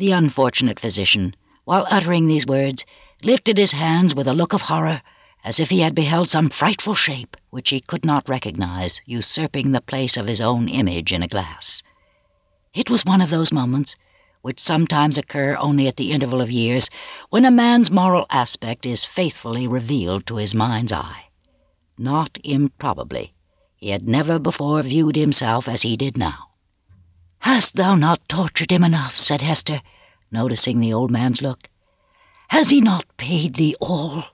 The unfortunate physician, while uttering these words, lifted his hands with a look of horror, as if he had beheld some frightful shape which he could not recognize, usurping the place of his own image in a glass. It was one of those moments, which sometimes occur only at the interval of years, when a man's moral aspect is faithfully revealed to his mind's eye. Not improbably, he had never before viewed himself as he did now. "Hast thou not tortured him enough?" said Hester, noticing the old man's look. "Has he not paid thee all?"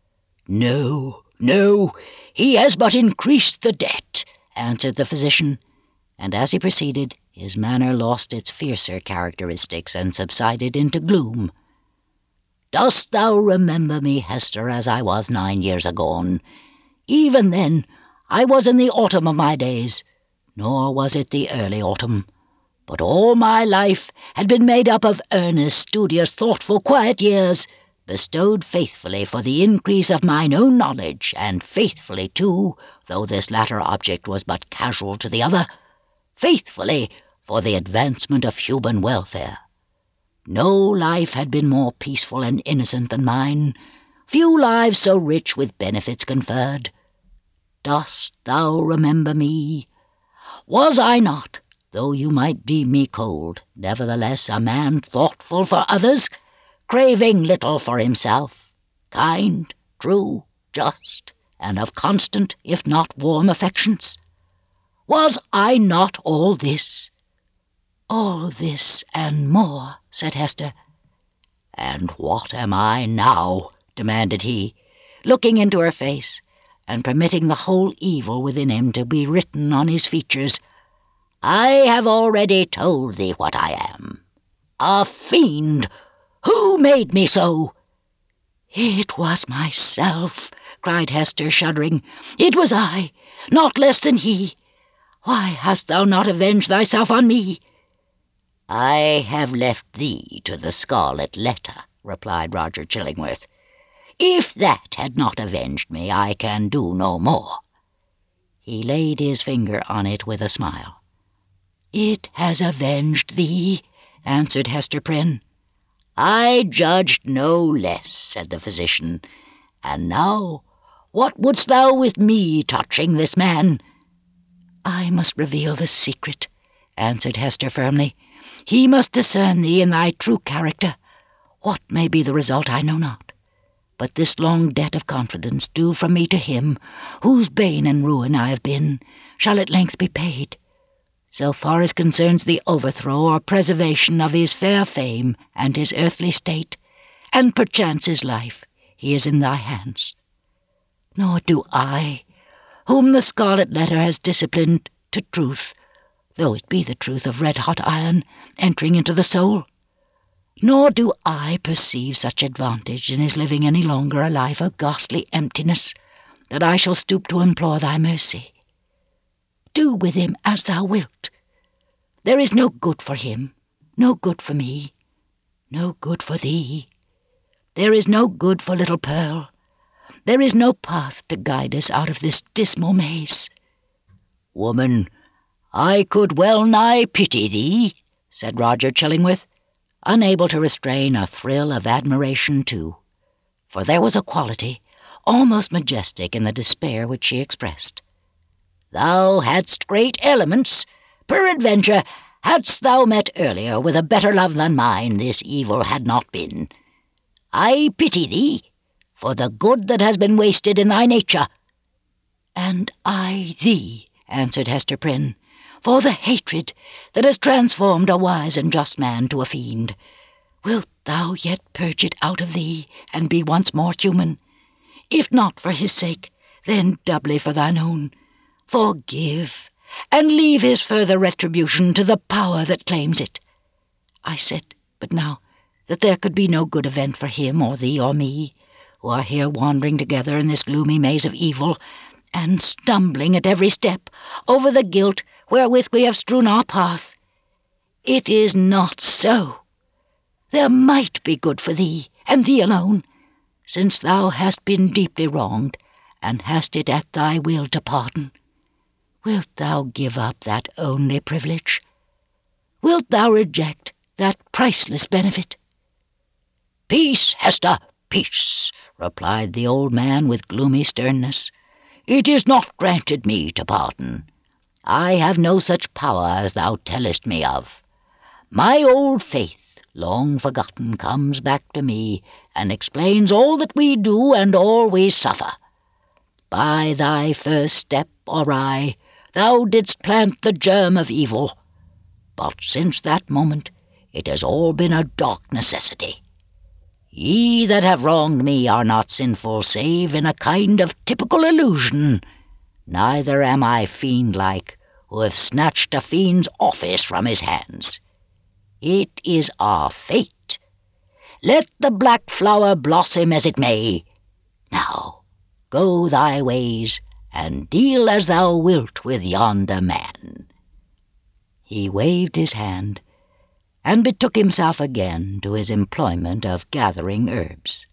"No, no, he has but increased the debt," answered the physician, and as he proceeded, his manner lost its fiercer characteristics and subsided into gloom. "Dost thou remember me, Hester, as I was 9 years agone? Even then I was in the autumn of my days, nor was it the early autumn, but all my life had been made up of earnest, studious, thoughtful, quiet years, bestowed faithfully for the increase of mine own knowledge, and faithfully too, though this latter object was but casual to the other, faithfully for the advancement of human welfare. No life had been more peaceful and innocent than mine, few lives so rich with benefits conferred. Dost thou remember me? Was I not, though you might deem me cold, nevertheless a man thoughtful for others, craving little for himself, kind, true, just, and of constant, if not warm, affections? Was I not all this?" "All this and more," said Hester. "And what am I now?" demanded he, looking into her face, and permitting the whole evil within him to be written on his features. "I have already told thee what I am. A fiend! Who made me so?" "It was myself," cried Hester, shuddering. "It was I, not less than he. Why hast thou not avenged thyself on me?" "I have left thee to the Scarlet Letter," replied Roger Chillingworth. "If that had not avenged me, I can do no more." He laid his finger on it with a smile. "It has avenged thee," answered Hester Prynne. "I judged no less," said the physician. "And now, what wouldst thou with me touching this man?" "I must reveal the secret," answered Hester firmly. "He must discern thee in thy true character. What may be the result I know not. But this long debt of confidence due from me to him, whose bane and ruin I have been, shall at length be paid. So far as concerns the overthrow or preservation of his fair fame and his earthly state, and perchance his life, he is in thy hands. Nor do I, whom the Scarlet Letter has disciplined to truth, though it be the truth of red-hot iron entering into the soul, nor do I perceive such advantage in his living any longer a life of ghastly emptiness, that I shall stoop to implore thy mercy. Do with him as thou wilt. There is no good for him, no good for me, no good for thee. There is no good for little Pearl. There is no path to guide us out of this dismal maze." "Woman, I could well nigh pity thee," said Roger Chillingworth, unable to restrain a thrill of admiration too, for there was a quality almost majestic in the despair which she expressed. "Thou hadst great elements. Peradventure, hadst thou met earlier with a better love than mine, this evil had not been. I pity thee for the good that has been wasted in thy nature." "And I thee," answered Hester Prynne, "for the hatred that has transformed a wise and just man to a fiend. Wilt thou yet purge it out of thee, and be once more human? If not for his sake, then doubly for thine own. Forgive, and leave his further retribution to the power that claims it. I said but now that there could be no good event for him or thee or me, who are here wandering together in this gloomy maze of evil, and stumbling at every step over the guilt wherewith we have strewn our path. It is not so. There might be good for thee, and thee alone, since thou hast been deeply wronged, and hast it at thy will to pardon. Wilt thou give up that only privilege? Wilt thou reject that priceless benefit." "Peace, Hester, peace," replied the old man with gloomy sternness. "It is not granted me to pardon. I have no such power as thou tellest me of. My old faith, long forgotten, comes back to me, and explains all that we do and all we suffer. By thy first step, awry, thou didst plant the germ of evil, but since that moment it has all been a dark necessity. Ye that have wronged me are not sinful save in a kind of typical illusion, neither am I fiend-like, who have snatched a fiend's office from his hands. It is our fate. Let the black flower blossom as it may. Now, go thy ways, and deal as thou wilt with yonder man." He waved his hand, and betook himself again to his employment of gathering herbs.